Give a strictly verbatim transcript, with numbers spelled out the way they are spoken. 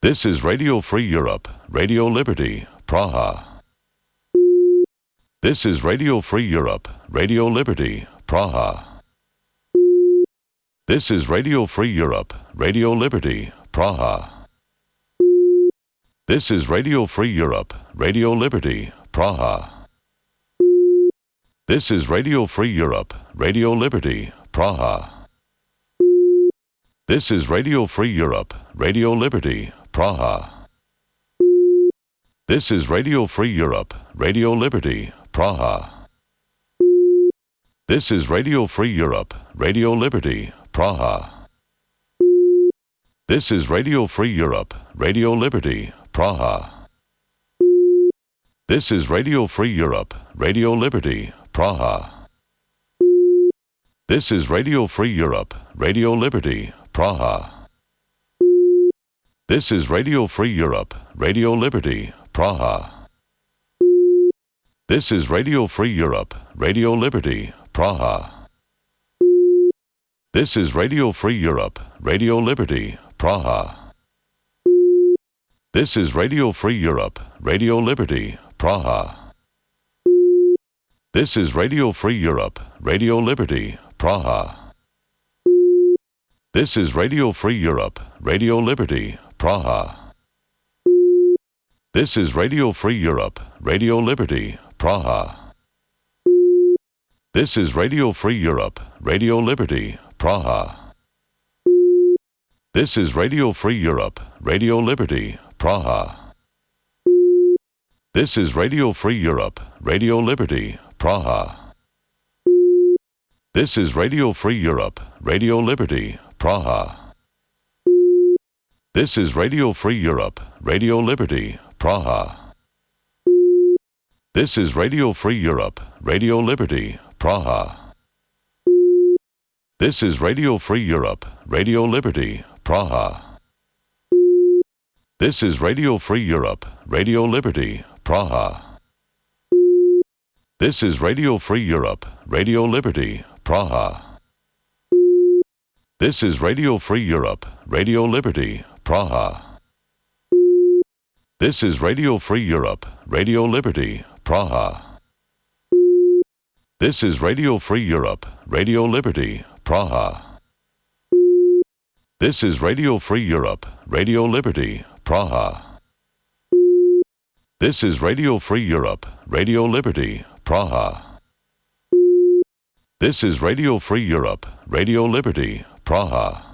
This is Radio Free Europe, Radio Liberty, Praha. This is Radio Free Europe, Radio Liberty, Praha. This is Radio Free Europe, Radio Liberty, Praha. This is Radio Free Europe, Radio Liberty, Praha. This is Radio Free Europe, Radio Liberty, Praha. This is Radio Free Europe, Radio Liberty, Praha. This is Radio Free Europe, Radio Liberty, Praha. This is Radio Free Europe, Radio Liberty, Praha. This is Radio Free Europe, Radio Liberty, Praha. This is Radio Free Europe, Radio Liberty, Praha. This is Radio Free Europe, Radio Liberty, Praha. This is Radio Free Europe, Radio Liberty, Praha. This is Radio Free Europe, Radio Liberty, Praha. This is Radio Free Europe, Radio Liberty, Praha. This is Radio Free Europe, Radio Liberty, Praha. This is Radio Free Europe, Radio Liberty, Praha. This is Radio Free Europe, Radio Liberty, Praha. This is Radio Free Europe, Radio Liberty, Praha. This is Radio Free Europe, Radio Liberty, Praha. This is Radio Free Europe, Radio Liberty, Praha. This is Radio Free Europe, Radio Liberty, Praha. This is Radio Free Europe, Radio Liberty, Praha. This is Radio Free Europe, Radio Liberty, Praha. This is Radio Free Europe, Radio Liberty, Praha. This is Radio Free Europe, Radio Liberty, Praha. This is Radio Free Europe, Radio Liberty, Praha. This is Radio Free Europe, Radio Liberty, Praha. This is Radio Free Europe, Radio Liberty, Praha. This is Radio Free Europe, Radio Liberty, Praha. This is Radio Free Europe, Radio Liberty, Praha. This is Radio Free Europe, Radio Liberty, Praha. This is Radio Free Europe, Radio Liberty, Praha. This is Radio Free Europe, Radio Liberty, Praha.